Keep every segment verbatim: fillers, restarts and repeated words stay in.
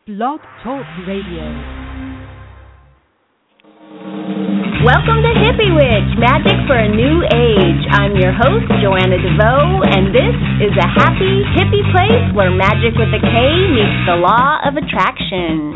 Blog Talk Radio. Welcome to Hippie Witch, Magic for a New Age. I'm your host, Joanna DeVoe, and this is a happy, hippie place where magic with a K meets the law of attraction.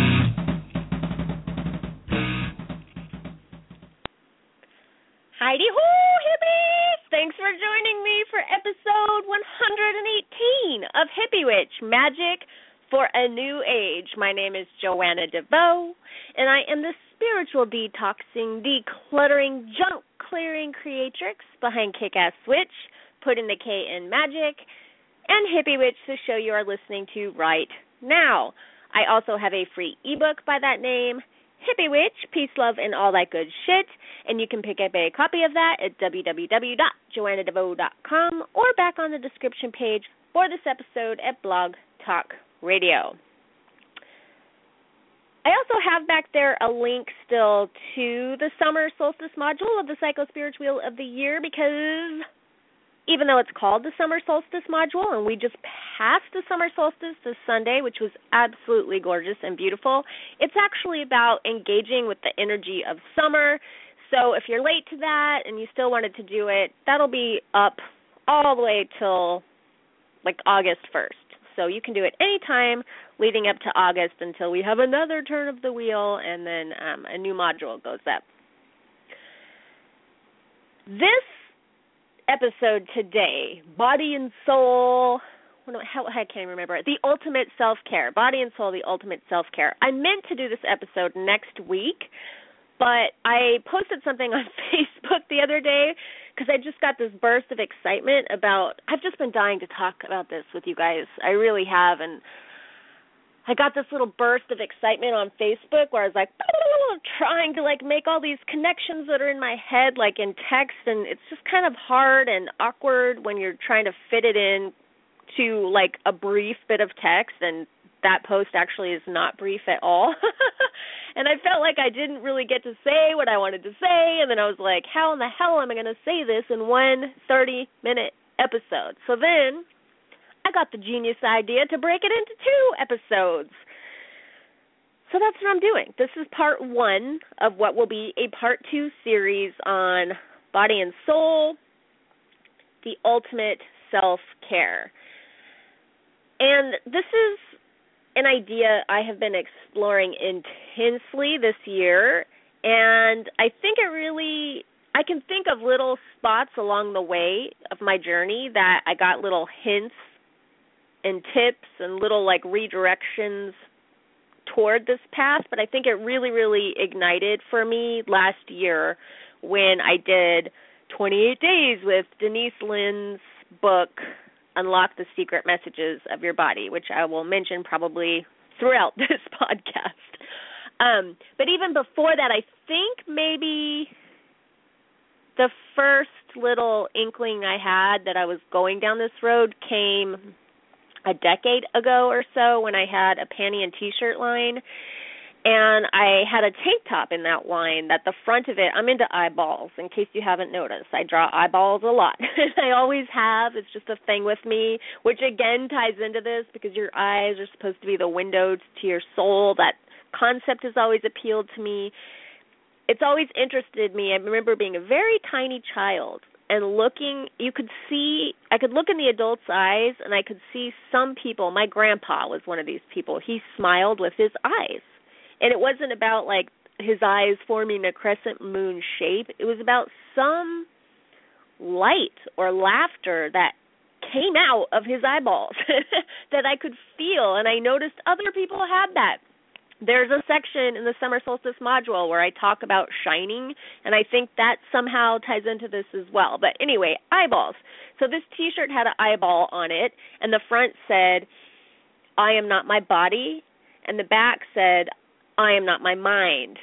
Heidi-ho, hippies! Thanks for joining me for episode one hundred eighteen of Hippie Witch, Magic for a New Age. My name is Joanna DeVoe, and I am the spiritual detoxing, decluttering, junk-clearing creatrix behind Kick-Ass Switch, putting the K in magic, and Hippie Witch, the show you are listening to right now. I also have a free ebook by that name, Hippie Witch, Peace, Love, and All That Good Shit, and you can pick up a copy of that at w w w dot joanna devoe dot com or back on the description page for this episode at Blog Talk Radio. I also have back there a link still to the summer solstice module of the Psycho Spiritual Wheel of the Year, because even though it's called the summer solstice module and we just passed the summer solstice this Sunday, which was absolutely gorgeous and beautiful, it's actually about engaging with the energy of summer. So if you're late to that and you still wanted to do it, that'll be up all the way till like August first. So you can do it anytime leading up to August until we have another turn of the wheel, and then um, a new module goes up. This episode today, Body and Soul, how, I can't even remember it, the ultimate self-care, Body and Soul, the ultimate self-care. I meant to do this episode next week, but I posted something on Facebook the other day because I just got this burst of excitement about, I've just been dying to talk about this with you guys. I really have, and I got this little burst of excitement on Facebook where I was like, trying to like make all these connections that are in my head like in text, and it's just kind of hard and awkward when you're trying to fit it in to like a brief bit of text, and that post actually is not brief at all. And I felt like I didn't really get to say what I wanted to say, and then I was like, how in the hell am I going to say this in one thirty-minute episode? So then I got the genius idea to break it into two episodes. So that's what I'm doing. This is part one of what will be a part two series on body and soul, the ultimate self-care. And this is an idea I have been exploring intensely this year, and I think it really, I can think of little spots along the way of my journey that I got little hints and tips and little like redirections toward this path, but I think it really, really ignited for me last year when I did twenty-eight days with Denise Linn's book, Unlock the Secret Messages of Your Body, which I will mention probably throughout this podcast. Um, but even before that, I think maybe the first little inkling I had that I was going down this road came a decade ago or so when I had a panty and T-shirt line, and I had a tank top in that line that the front of it, I'm into eyeballs, in case you haven't noticed. I draw eyeballs a lot. I always have. It's just a thing with me, which again ties into this because your eyes are supposed to be the window to your soul. That concept has always appealed to me. It's always interested me. I remember being a very tiny child and looking, you could see, I could look in the adult's eyes and I could see some people. My grandpa was one of these people. He smiled with his eyes. And it wasn't about, like, his eyes forming a crescent moon shape. It was about some light or laughter that came out of his eyeballs that I could feel, and I noticed other people had that. There's a section in the Summer Solstice module where I talk about shining, and I think that somehow ties into this as well. But anyway, eyeballs. So this T-shirt had an eyeball on it, and the front said, I am not my body, and the back said, I am not my mind.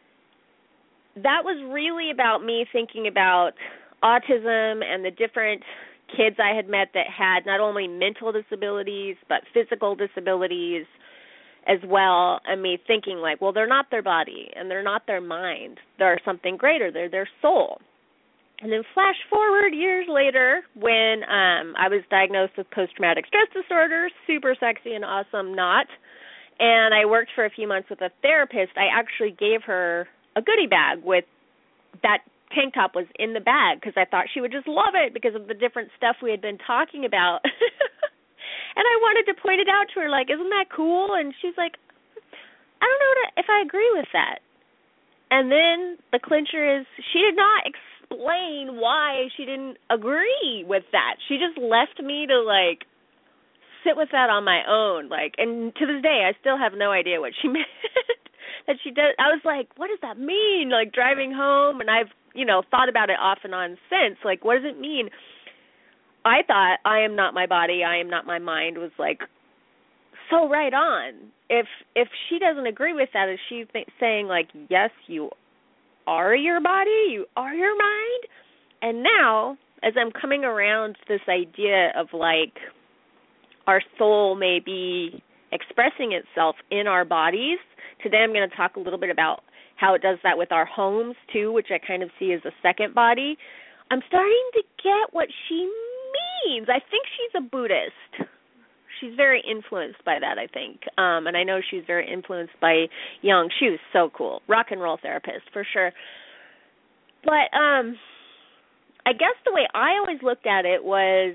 That was really about me thinking about autism and the different kids I had met that had not only mental disabilities but physical disabilities as well, and me thinking like, well, they're not their body and they're not their mind. They're something greater. They're their soul. And then flash forward years later when um, I was diagnosed with post-traumatic stress disorder, super sexy and awesome, not. and I worked for a few months with a therapist, I actually gave her a goodie bag with that tank top was in the bag because I thought she would just love it because of the different stuff we had been talking about. And I wanted to point it out to her, like, isn't that cool? And she's like, I don't know if I agree with that. And then the clincher is she did not explain why she didn't agree with that. She just left me to, like, sit with that on my own. Like, and to this day, I still have no idea what she meant. That she does. I was like, what does that mean? Like, driving home, and I've, you know, thought about it off and on since. Like, what does it mean? I thought I am not my body, I am not my mind was like so right on. If if she doesn't agree with that, is she th- saying like, yes, you are your body, you are your mind? And now, as I'm coming around this idea of like our soul may be expressing itself in our bodies, today I'm going to talk a little bit about how it does that with our homes too, which I kind of see as a second body. I'm starting to get what she means. I think she's a Buddhist. She's very influenced by that, I think. Um, and I know she's very influenced by Jung. She was so cool. Rock and roll therapist, for sure. But um, I guess the way I always looked at it was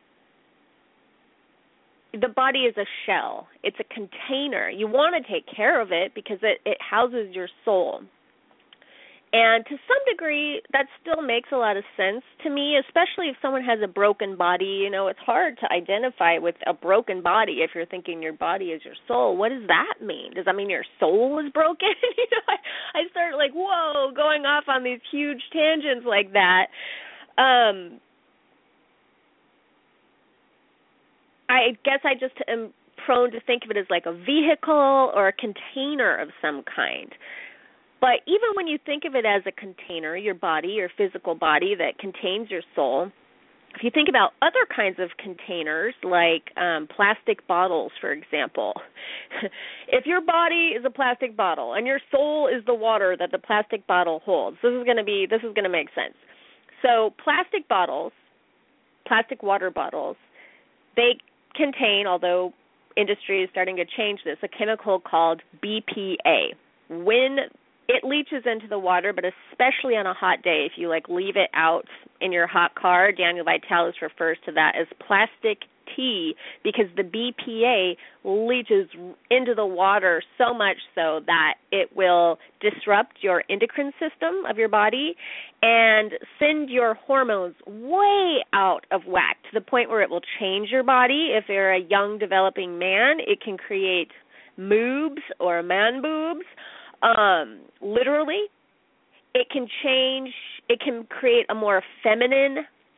the body is a shell. It's a container. You want to take care of it because it, it houses your soul. And to some degree, that still makes a lot of sense to me, especially if someone has a broken body. You know, it's hard to identify with a broken body if you're thinking your body is your soul. What does that mean? Does that mean your soul is broken? you know, I, I start like, whoa, going off on these huge tangents like that. Um, I guess I just am prone to think of it as like a vehicle or a container of some kind. But even when you think of it as a container, your body, your physical body that contains your soul, if you think about other kinds of containers, like um, plastic bottles, for example, if your body is a plastic bottle and your soul is the water that the plastic bottle holds, this is going to be this is going to make sense. So plastic bottles, plastic water bottles, they contain, although industry is starting to change this, a chemical called B P A. When it leaches into the water, but especially on a hot day, if you like leave it out in your hot car, Daniel Vitalis refers to that as plastic tea because the B P A leaches into the water so much so that it will disrupt your endocrine system of your body and send your hormones way out of whack to the point where it will change your body. If you're a young developing man, it can create moobs or man boobs. Um, literally, it can change, it can create a more feminine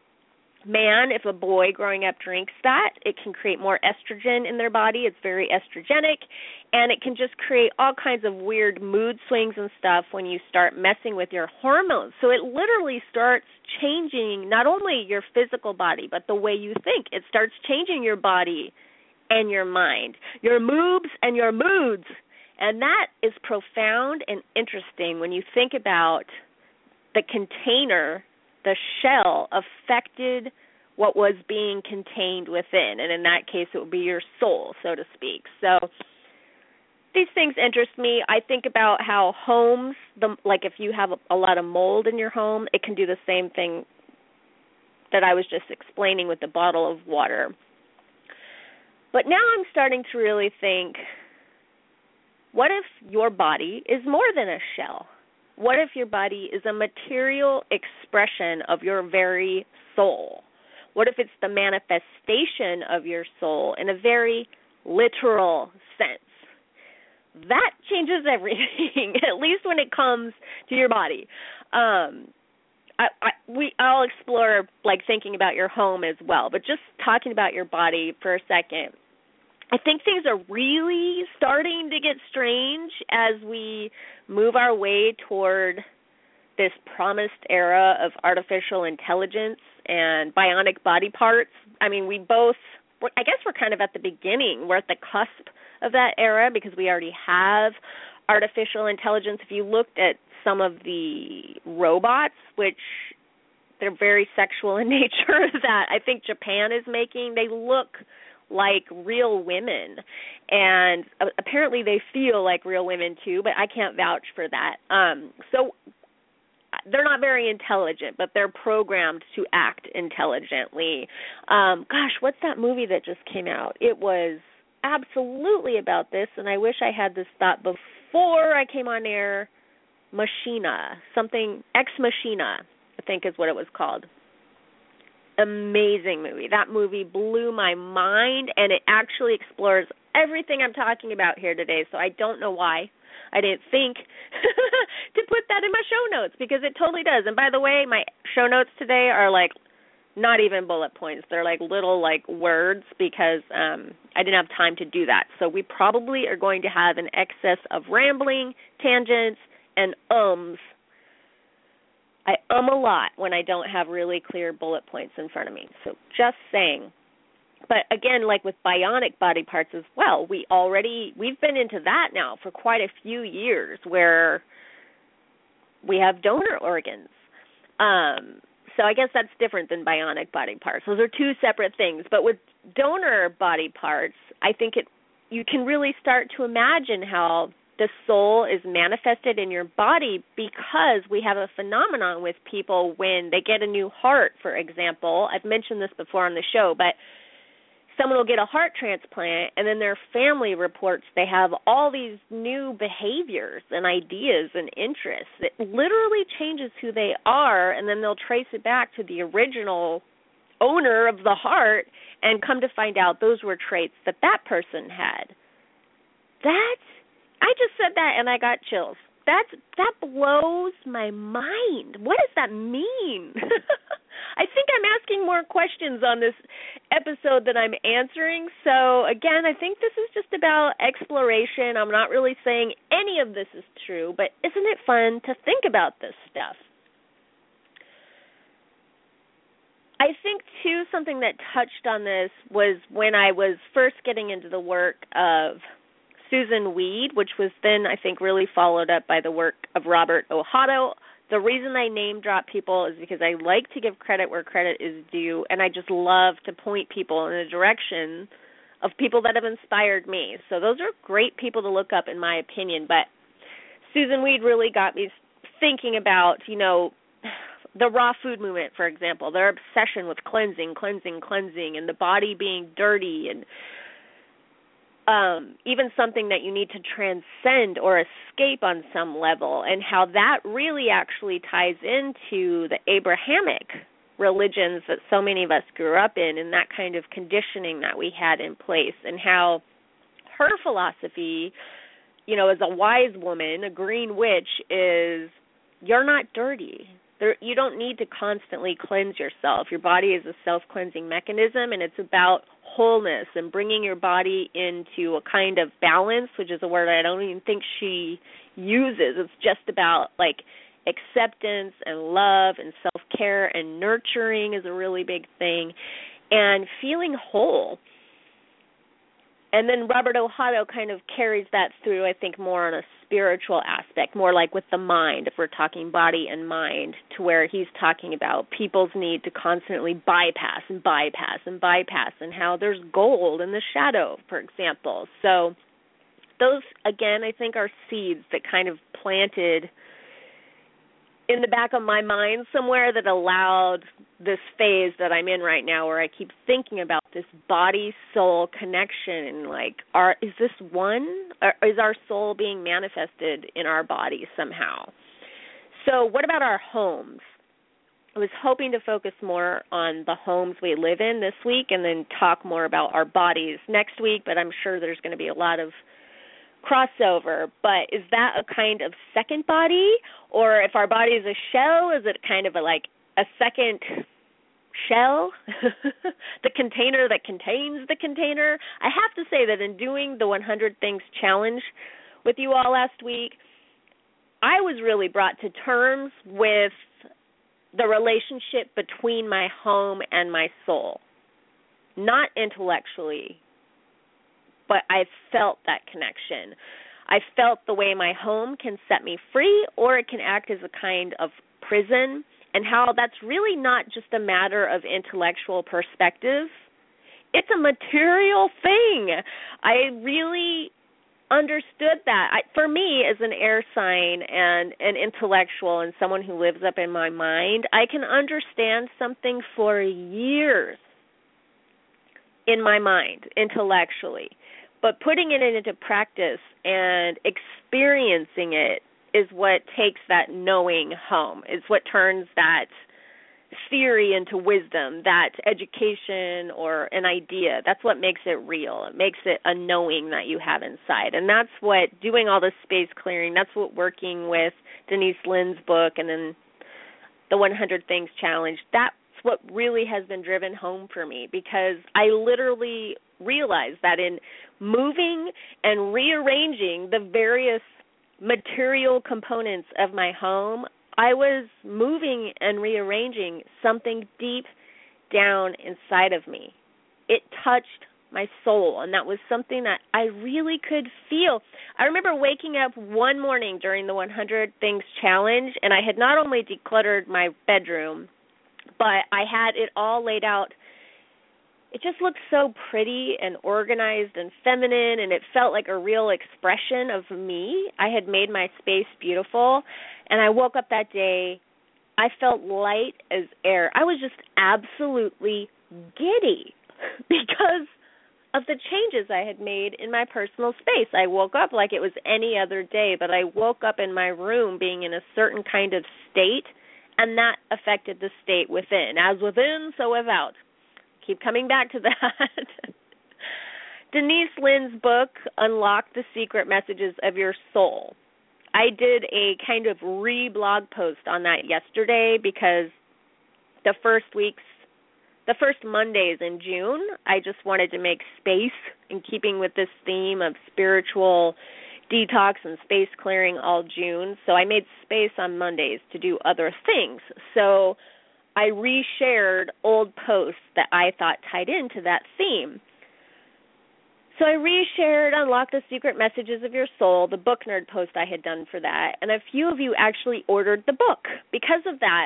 man if a boy growing up drinks that. It can create more estrogen in their body. It's very estrogenic, and it can just create all kinds of weird mood swings and stuff when you start messing with your hormones. So it literally starts changing not only your physical body, but the way you think. It starts changing your body and your mind, your moobs and your moods. And that is profound and interesting when you think about the container, the shell affected what was being contained within. And in that case, it would be your soul, so to speak. So these things interest me. I think about how homes, the, like if you have a, a lot of mold in your home, it can do the same thing that I was just explaining with the bottle of water. But now I'm starting to really think, what if your body is more than a shell? What if your body is a material expression of your very soul? What if it's the manifestation of your soul in a very literal sense? That changes everything, at least when it comes to your body. Um, I, I, we, I'll explore, like, thinking about your home as well, but just talking about your body for a second. I think things are really starting to get strange as we move our way toward this promised era of artificial intelligence and bionic body parts. I mean, we both, I guess we're kind of at the beginning. We're at the cusp of that era because we already have artificial intelligence. If you looked at some of the robots, which they're very sexual in nature, that I think Japan is making, they look like real women. And uh, apparently they feel like real women too, but I can't vouch for that. Um, so they're not very intelligent, but they're programmed to act intelligently. Um, gosh, what's that movie that just came out? It was absolutely about this, and I wish I had this thought before I came on air. Machina, something, Ex Machina, I think is what it was called. Amazing movie. That movie blew my mind, and it actually explores everything I'm talking about here today, so I don't know why I didn't think to put that in my show notes, because it totally does. And by the way, my show notes today are like not even bullet points. They're like little like words, because um, I didn't have time to do that. So we probably are going to have an excess of rambling, tangents, and ums. I um a lot when I don't have really clear bullet points in front of me. So just saying. But again, like with bionic body parts as well, we already, we've been into that now for quite a few years, where we have donor organs. Um, so I guess that's different than bionic body parts. Those are two separate things. But with donor body parts, I think it you can really start to imagine how the soul is manifested in your body, because we have a phenomenon with people when they get a new heart, for example. I've mentioned this before on the show, but someone will get a heart transplant, and then their family reports they have all these new behaviors and ideas and interests. It literally changes who they are, and then they'll trace it back to the original owner of the heart and come to find out those were traits that that person had. That, I just said that and I got chills. That's, that blows my mind. What does that mean? I think I'm asking more questions on this episode than I'm answering. So, again, I think this is just about exploration. I'm not really saying any of this is true, but isn't it fun to think about this stuff? I think, too, something that touched on this was when I was first getting into the work of Susun Weed, which was then, I think, really followed up by the work of Robert Ohotto. The reason I name drop people is because I like to give credit where credit is due, and I just love to point people in the direction of people that have inspired me. So those are great people to look up, in my opinion. But Susun Weed really got me thinking about, you know, the raw food movement, for example, their obsession with cleansing, cleansing, cleansing, and the body being dirty, and Um, even something that you need to transcend or escape on some level, and how that really actually ties into the Abrahamic religions that so many of us grew up in, and that kind of conditioning that we had in place, and how her philosophy, you know, as a wise woman, a green witch, is you're not dirty. There, you don't need to constantly cleanse yourself. Your body is a self-cleansing mechanism, and it's about wholeness and bringing your body into a kind of balance, which is a word I don't even think she uses. It's just about, like, acceptance and love and self-care, and nurturing is a really big thing, and feeling whole. And then Robert Ohotto kind of carries that through, I think, more on a spiritual aspect, more like with the mind, if we're talking body and mind, to where he's talking about people's need to constantly bypass and bypass and bypass, and how there's gold in the shadow, for example. So those, again, I think are seeds that kind of planted in the back of my mind somewhere that allowed this phase that I'm in right now, where I keep thinking about this body-soul connection, and like, are is this one? Or is our soul being manifested in our body somehow? So what about our homes? I was hoping to focus more on the homes we live in this week, and then talk more about our bodies next week, but I'm sure there's going to be a lot of crossover. But is that a kind of second body? Or if our body is a shell, is it kind of a, like a second shell? The container that contains the container? I have to say that in doing the one hundred Things Challenge with you all last week, I was really brought to terms with the relationship between my home and my soul. Not intellectually, but I felt that connection. I felt the way my home can set me free, or it can act as a kind of prison, and how that's really not just a matter of intellectual perspective. It's a material thing. I really understood that. I, for me, as an air sign and an intellectual and someone who lives up in my mind, I can understand something for years in my mind, intellectually. But putting it into practice and experiencing it is what takes that knowing home, is what turns that theory into wisdom, that education or an idea. That's what makes it real. It makes it a knowing that you have inside. And that's what doing all this space clearing, that's what working with Denise Linn's book and then the one hundred Things Challenge, that's what really has been driven home for me, because I literally realized that in moving and rearranging the various material components of my home, I was moving and rearranging something deep down inside of me. It touched my soul, and that was something that I really could feel. I remember waking up one morning during the one hundred Things Challenge, and I had not only decluttered my bedroom, but I had it all laid out. It just looked so pretty and organized and feminine, and it felt like a real expression of me. I had made my space beautiful, and I woke up that day, I felt light as air. I was just absolutely giddy because of the changes I had made in my personal space. I woke up like it was any other day, but I woke up in my room being in a certain kind of state, and that affected the state within. As within, so without. Keep coming back to that. Denise Linn's book, Unlock the Secret Messages of Your Soul. I did a kind of re-blog post on that yesterday because the first weeks, the first Mondays in June, I just wanted to make space in keeping with this theme of spiritual detox and space clearing all June. So I made space on Mondays to do other things. So I reshared old posts that I thought tied into that theme. So I reshared Unlock the Secret Messages of Your Soul, the book nerd post I had done for that, and a few of you actually ordered the book because of that.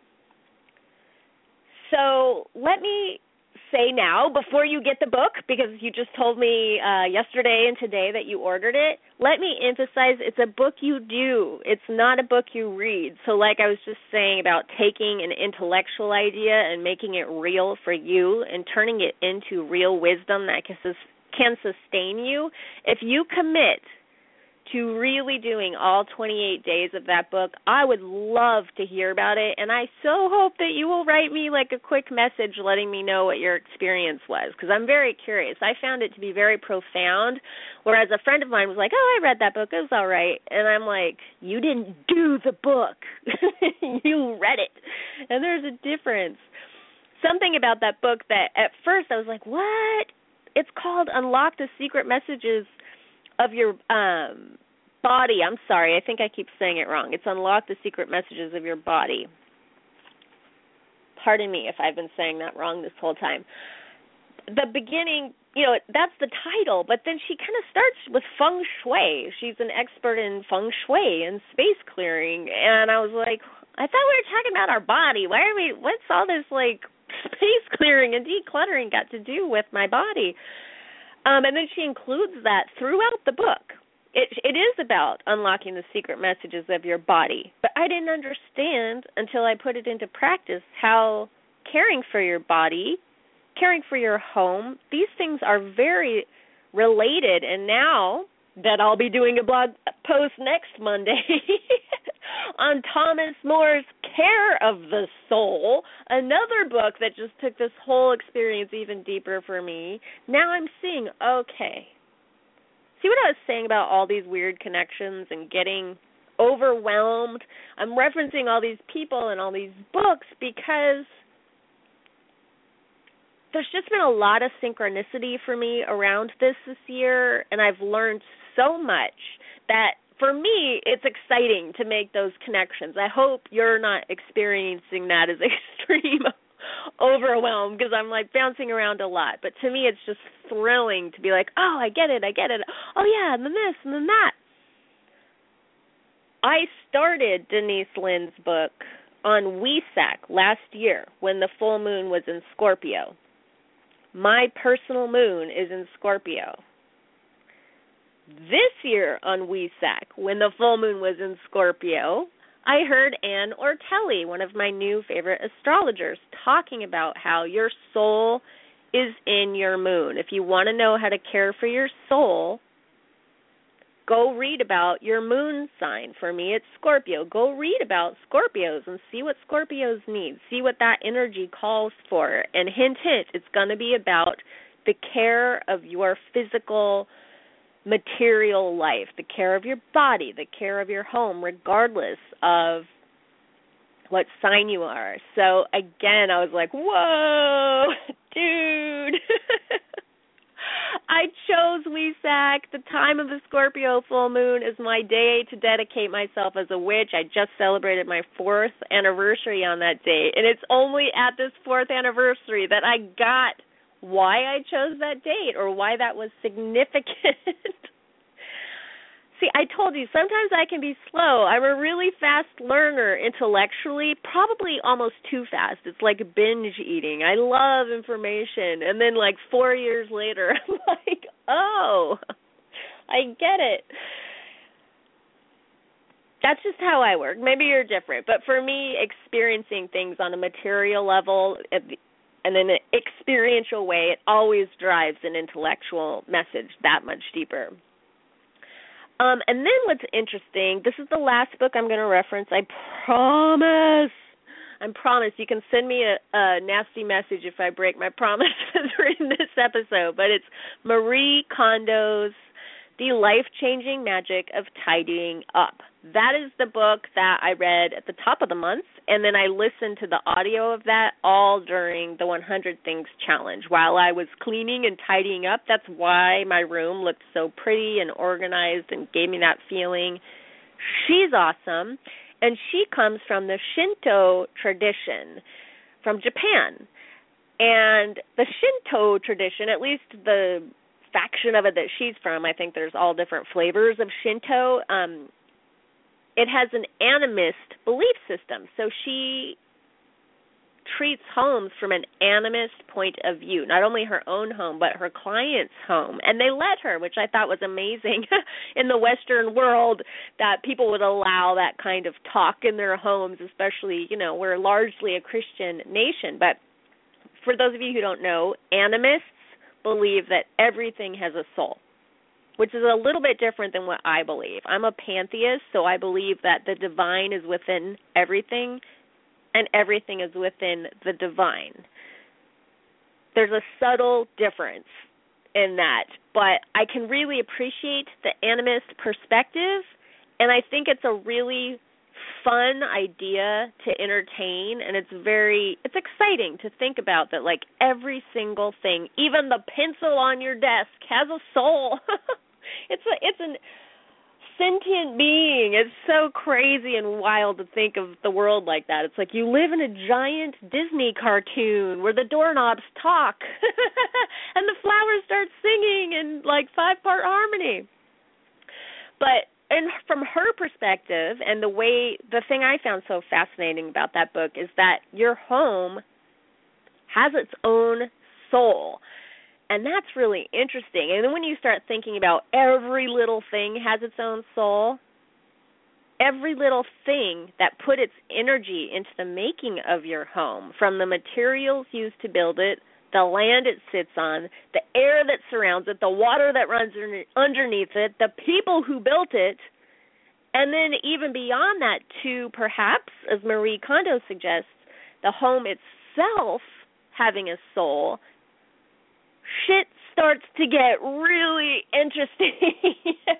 So let me say now, before you get the book, because you just told me uh, yesterday and today that you ordered it, let me emphasize it's a book you do. It's not a book you read. So like I was just saying about taking an intellectual idea and making it real for you and turning it into real wisdom that can sustain you, if you commit to really doing all twenty-eight days of that book, I would love to hear about it, and I so hope that you will write me like a quick message letting me know what your experience was, because I'm very curious. I found it to be very profound, whereas a friend of mine was like, oh, I read that book, it was all right, and I'm like, you didn't do the book. You read it, and there's a difference. Something about that book that at first I was like, what? It's called Unlock the Secret Messages of Your um, Body. I'm sorry, I think I keep saying it wrong. It's Unlock the Secret Messages of Your Body. Pardon me if I've been saying that wrong this whole time. The beginning, you know, that's the title, but then she kind of starts with feng shui. She's an expert in feng shui and space clearing, and I was like, I thought we were talking about our body. Why are we, what's all this, like, space clearing and decluttering got to do with my body? Um, and then she includes that throughout the book. It, it is about unlocking the secret messages of your body. But I didn't understand until I put it into practice how caring for your body, caring for your home, these things are very related. And now that I'll be doing a blog post next Monday on Thomas More's Care of the Soul, another book that just took this whole experience even deeper for me. Now I'm seeing, okay, see what I was saying about all these weird connections and getting overwhelmed? I'm referencing all these people and all these books because there's just been a lot of synchronicity for me around this this year, and I've learned so much that for me, it's exciting to make those connections. I hope you're not experiencing that as extreme overwhelm, because I'm like bouncing around a lot. But to me, it's just thrilling to be like, oh, I get it, I get it. Oh, yeah, and then this, and then that. I started Denise Linn's book on Wesak last year when the full moon was in Scorpio. my personal moon is in Scorpio. This year on Wesak, when the full moon was in Scorpio, I heard Ann Ortelli, one of my new favorite astrologers, talking about how your soul is in your moon. If you want to know how to care for your soul, go read about your moon sign. For me, it's Scorpio. Go read about Scorpios and see what Scorpios need. See what that energy calls for. And hint, hint, it's going to be about the care of your physical material life, the care of your body, the care of your home, regardless of what sign you are. So again, I was like, whoa, dude. I chose Wesak. The time of the Scorpio full moon is my day to dedicate myself as a witch. I just celebrated my fourth anniversary on that day, and it's only at this fourth anniversary that I got why I chose that date or why that was significant. See, I told you, sometimes I can be slow. I'm a really fast learner intellectually, probably almost too fast. It's like binge eating. I love information. And then like four years later, I'm like, oh, I get it. That's just how I work. Maybe you're different. But for me, experiencing things on a material level and in an experiential way, it always drives an intellectual message that much deeper. Um, and then what's interesting, this is the last book I'm going to reference, I promise. I promise. You can send me a, a nasty message if I break my promises in this episode, but it's Marie Kondo's The Life-Changing Magic of Tidying Up. That is the book that I read at the top of the month, and then I listened to the audio of that all during the one hundred Things Challenge. While I was cleaning and tidying up, that's why my room looked so pretty and organized and gave me that feeling. She's awesome, and she comes from the Shinto tradition from Japan. And the Shinto tradition, at least the faction of it that she's from, I think there's all different flavors of Shinto, um, it has an animist belief system. So she treats homes from an animist point of view, not only her own home, but her client's home. And they let her, which I thought was amazing in the Western world, that people would allow that kind of talk in their homes, especially, you know, we're largely a Christian nation. But for those of you who don't know, animists believe that everything has a soul, which is a little bit different than what I believe. I'm a pantheist, so I believe that the divine is within everything, and everything is within the divine. There's a subtle difference in that, but I can really appreciate the animist perspective, and I think it's a really fun idea to entertain, and it's very, it's exciting to think about that, like, every single thing, even the pencil on your desk has a soul. It's a, it's a sentient being. It's so crazy and wild to think of the world like that. It's like you live in a giant Disney cartoon where the doorknobs talk and the flowers start singing in like five-part harmony. But and from her perspective, and the way, the thing I found so fascinating about that book is that your home has its own soul. And that's really interesting. And then when you start thinking about every little thing has its own soul, every little thing that put its energy into the making of your home, from the materials used to build it, the land it sits on, the air that surrounds it, the water that runs underneath it, the people who built it, and then even beyond that to perhaps, as Marie Kondo suggests, the home itself having a soul, shit starts to get really interesting.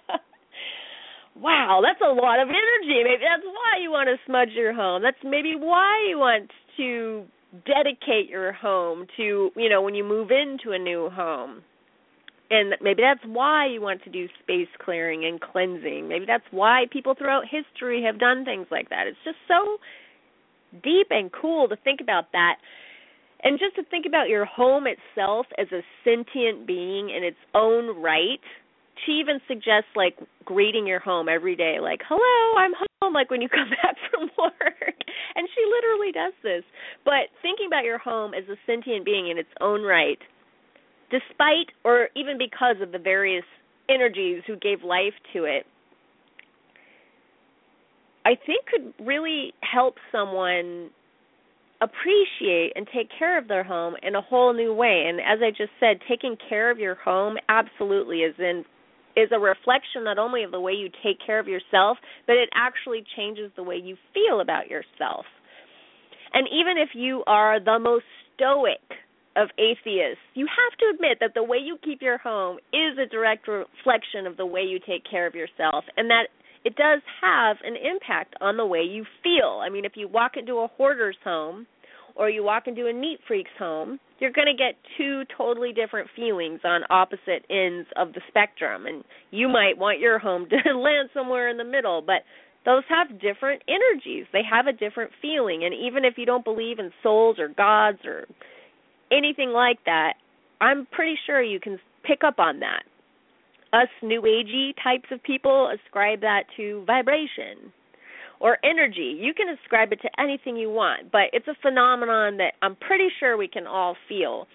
Wow, that's a lot of energy. Maybe that's why you want to smudge your home. That's maybe why you want to dedicate your home to, you know, when you move into a new home. And maybe that's why you want to do space clearing and cleansing. Maybe that's why people throughout history have done things like that. It's just so deep and cool to think about that. And just to think about your home itself as a sentient being in its own right. She even suggests, like, greeting your home every day, like, hello, I'm home, like when you come back from work. And she literally does this. But thinking about your home as a sentient being in its own right despite or even because of the various energies who gave life to it, I think could really help someone appreciate and take care of their home in a whole new way. And as I just said, taking care of your home absolutely is in is a reflection not only of the way you take care of yourself, but it actually changes the way you feel about yourself. And even if you are the most stoic of atheists, you have to admit that the way you keep your home is a direct reflection of the way you take care of yourself, and that it does have an impact on the way you feel. I mean, if you walk into a hoarder's home or you walk into a neat freak's home, you're going to get two totally different feelings on opposite ends of the spectrum. And you might want your home to land somewhere in the middle, but those have different energies. They have a different feeling. And even if you don't believe in souls or gods or anything like that, I'm pretty sure you can pick up on that. Us New Agey types of people ascribe that to vibration or energy. You can ascribe it to anything you want, but it's a phenomenon that I'm pretty sure we can all feel.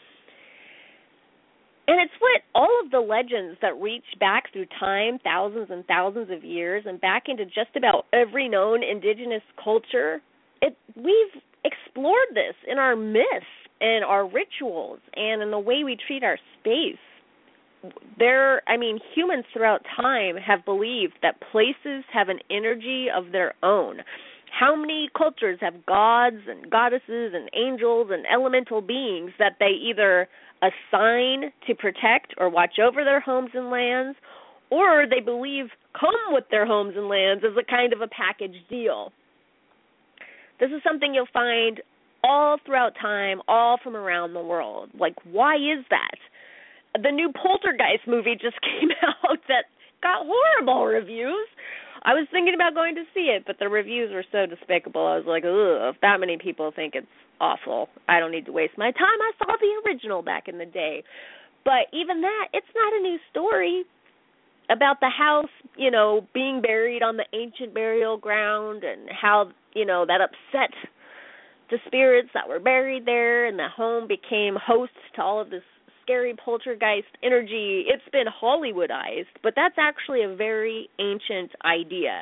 And it's what all of the legends that reach back through time, thousands and thousands of years, and back into just about every known indigenous culture, it, we've explored this in our myths and our rituals and in the way we treat our space. There, I mean, humans throughout time have believed that places have an energy of their own. How many cultures have gods and goddesses and angels and elemental beings that they either assign to protect or watch over their homes and lands, or they believe come with their homes and lands as a kind of a package deal? This is something you'll find all throughout time, all from around the world. Like, why is that? The new Poltergeist movie just came out that got horrible reviews. I was thinking about going to see it, but the reviews were so despicable. I was like, ugh, if that many people think it's awful, I don't need to waste my time. I saw the original back in the day. But even that, it's not a new story about the house, you know, being buried on the ancient burial ground and how, you know, that upset the spirits that were buried there, and the home became host to all of this scary poltergeist energy. It's been Hollywoodized, but that's actually a very ancient idea.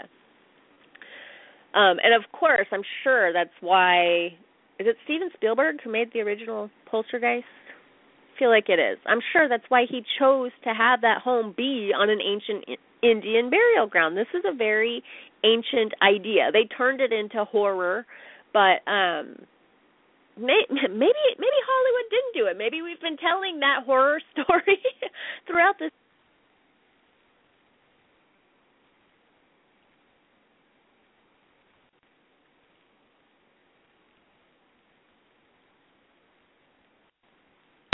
Um, and of course, I'm sure that's why, is it Steven Spielberg who made the original Poltergeist? I feel like it is. I'm sure that's why he chose to have that home be on an ancient Indian burial ground. This is a very ancient idea. They turned it into horror, but um, may, maybe maybe Hollywood didn't do it. Maybe we've been telling that horror story throughout this